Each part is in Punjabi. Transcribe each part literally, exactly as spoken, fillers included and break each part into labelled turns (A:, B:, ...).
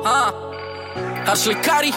A: ਹਾਂ ਹਰਸ਼ ਲਿਖਾਰੀ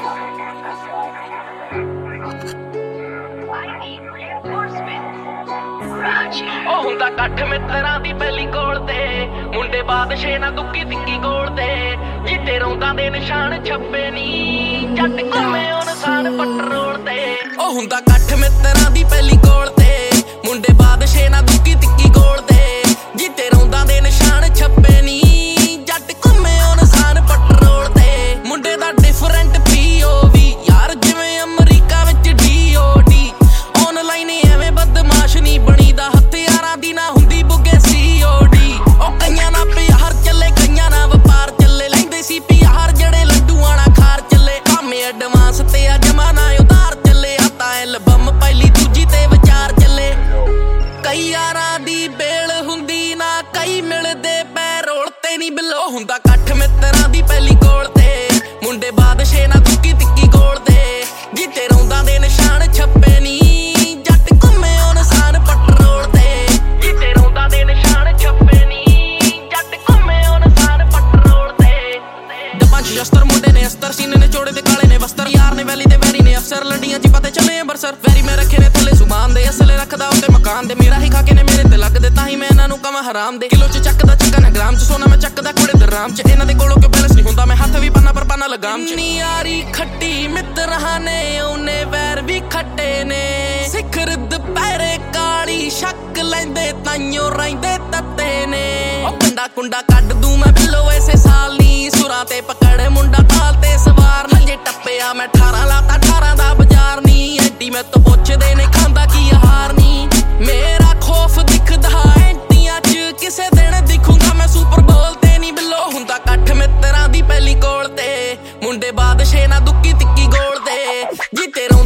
A: ਉਹ ਹੁੰਦਾ ਇਕੱਠ ਮਿੱਤਰਾਂ ਦੀ ਪਹਿਲੀ ਕੋਲ ਤੇ ਮੁੰਡੇ ਬਾਦਸ਼ਾਹ ਨਾ ਦੁੱਕੀ ਤਿੱਕੀ ਕੋਲ ਤੇ ਜਿੱਤੇ ਰੌਂਦਾਂ ਦੇ ਨਿਸ਼ਾਨ ਛੱਪੇ ਨੀ ਜੱਟ ਘੁੰਮੇ ਉਹ ਨਿਸ਼ਾਨ ਪੈਟਰੋਲ ਤੇ ਉਹ ਹੁੰਦਾ ਇਕੱਠ ਮਿੱਤਰਾਂ ਦੀ ਪਹਿਲੀ ਕੋਲ ਤੇ ਮੁੰਡੇ ਬਾਦਸ਼ਾਹ ਨਾ ਦੁੱਕੀ ਤਿੱਕੀ ਕੋਲ ਤੇ ਜਿੱਤੇ ਰੌਂਦਾਂ ਦੇ ਨਿਸ਼ਾਨ ਛੱਪੇ ਨੀ ਜੱਟ ਘੁੰਮੇ ਉਹ ਨਿਸ਼ਾਨ ਪੈਟਰੋਲ ਤੇ ਮੁੰਡੇ ਦਾ ਡਿਫਰੈਂਟ ਪੀ ਓ ਵੀ ਯਾਰ ਜਿਵੇਂ ਅਮਰੀਕਾ ਵਿੱਚ ਡੀ ਓ ਡੀ ਆਨਲਾਈਨ ਐਵੇਂ ਬਦਮਾਸ਼ ਨਹੀਂ ਬਣੀਦਾ ਹਥਿਆਰਾਂ ਦੀ ਨਾ ਹੁੰਦੀ ਬੁੱਗੇ ਸੀ ਓ ਡੀ ਉਹ ਕਈਆਂ ਨਾ ਪਿਆਰ ਚੱਲੇ ਕਈਆਂ ਨਾ ਵਪਾਰ ਚੱਲੇ ਲੈਂਦੇ ਸੀ ਪਿਆਰ ਜਿਹੜੇ ਲੱਡੂਆਂ ਨਾਲ ਖਾਰ ਚੱਲੇ ਕਾਮੇ ਐਡਵਾਂਸ ਤੇ ਆ ਜਮਾਨਾ ਉਧਾਰ ਚੱਲੇ ਆ ਤਾਂ ਐਲਬਮ ਪਹਿਲੀ ਦੂਜੀ ਤੇ ਵਿਚਾਰ ਚੱਲੇ ਕਈ ਯਾਰਾਂ ਦੀ ਬੇਲ ਹੁੰਦੀ ਨਾ ਕਈ ਮਿਲਦੇ ਪੈਰੋਲ ਤੇ ਨਹੀਂ ਬਿੱਲੋ ਹੁੰਦਾ ਇਕੱਠ ਮਿੱਤਰਾਂ ਦੀ ਪਹਿਲੀ ਕੋਲ ਤੇ ਮੁੰਡੇ ਬਾਦਸ਼ਾਹ ਨਾ ਦੁੱਕੀ ਤਿੱਕੀ ਕੋਲ ਤੇ ਜਿੱਤੇ ਰੌਂਦਾਂ ਦੇ ਨਿਸ਼ਾਨ ਛੱਪੇ ਨੀ ਜੱਟ ਘੁੰਮੇ ਉਹ ਨਿਸ਼ਾਨ ਪੈਟਰੋਲ ਤੇ ਜਿੱਤੇ ਰੌਂਦਾਂ ਦੇ ਨਿਸ਼ਾਨ ਛੱਪੇ ਨੀ ਜੱਟ ਘੁੰਮੇ ਉਹ ਨਿਸ਼ਾਨ ਪੈਟਰੋਲ ਤੇ ਡੱਬਾਂ ਚ ਸ਼ਸਤਰ ਮੁੰਡੇ ਨੇ ਅਸਤਰ ਸੀਨੇ ਨੇ ਚੋੜੇ ਤੇ ਕਾਲੇ ਨੇ ਵਸਤਰ ਯਾਰ ਨੇ ਵੈਲੀ ਦੇ ਵੈਰੀ ਨੇ ਅਫਸਰ ਲੰਡੀਆਂ ਚ ਪਤੇ ਚੱਲੇ ਅੰਬਰਸਰ ਵੈਰੀ ਮੈਂ ਰੱਖੇ ਨੇ ਥੱਲੇ ਸੁਬਾਨ ਦੇ ਅਸਲੇ ਰੱਖਦਾ ਉੱਤੇ ਮਕਾਨ ਦੇ ਮੇਰਾ ਹੀ ਖਾ ਕੇ ਨੇ ਮੇਰੇ ਤੇ ਲੱਗਦੇ ਤਾਂ ਹੀ ਮੈਂ ਇਹਨਾਂ ਨੂੰ ਕਵਾਂ ਹਰਾਮ ਦੇ ਕਿਲੋ ਚ ਚੱਕਦਾ ਚੱਕਾ ਨਾ ਗ੍ਰਾਮ ਚ ਸੋਨਾ ਮੈਂ ਚੱਕਦਾ ਕੁੜੇ ਦਰਾਮ ਚ ਇਹਨਾਂ ਦੇ ਕੋਲੋਂ ਕਿਉਂ ਬੈਲੈਂਸ ਨਹੀਂ ਹੁੰਦਾ ਮੈਂ ਹੱਥ ਵੀ ਪੰਨਾ ਪਰ ਪੰਨਾ ਲਗਾਮ ਚ ਨੀ ਯਾਰੀ ਖੱਟੀ ਮਿੱਤਰਾਂ ਨੇ ਉਹਨੇ ਵੈਰ ਵੀ ਖੱਟੇ ਨੇ ਸਿਖਰ ਦੁਪਹਿਰੇ ਕਾਲੀ ਸ਼ੱਕ ਲੈਂਦੇ ਤਾਈਓ ਰਹਿੰਦੇ ਤੱਤੇ ਨੇ ਉਹ ਕੰਡਾ ਕੁੰਡਾ ਕੱਢ ਦੂੰ ਮੈਂ ਬਿੱਲੋ ਐਸੇ ਸਾਲ ਨੀ ਸੁਰਾਂ ਤੇ ਪਕੜ ਮੁੰਡਾ ਤਾਲ ਤੇ ਸਵਾਰ ਨੰਜੇ ਟੱਪਿਆ ਮੈਂ ਅਠਾਰਾਂ ਲਾਤਾ ਅਠਾਰਾਂ ਦਾ ਬਾਜ਼ਾਰ ਨੀ ਐਡੀ ਮੈਂ ਤੋਂ ਪੁੱਛਦੇ ਨੇ ਖਾਂਦਾ ਕੀ ਹਾਰ ਨੀ ਮੇਰਾ ਖੌਫ ਦਿਖਦਾ ਐਂਟੀਆਂ ਚ ਕਿਸੇ ਦਿਨ ਦਿਖੂੰਗਾ ਮੈਂ ਸੁਪਰ ਬੋਲ ਤੇ ਨੀ ਬਿੱਲੋ ਹੁੰਦਾ ਇਕੱਠ ਮਿੱਤਰਾਂ ਦੀ ਪਹਿਲੀ ਕੋਲ ਤੇ ਮੁੰਡੇ ਬਾਦਸ਼ਾਹ ਨਾ ਦੁੱਕੀ ਤਿੱਕੀ ਗੋਲ ਤੇ ਜਿੱਤੇ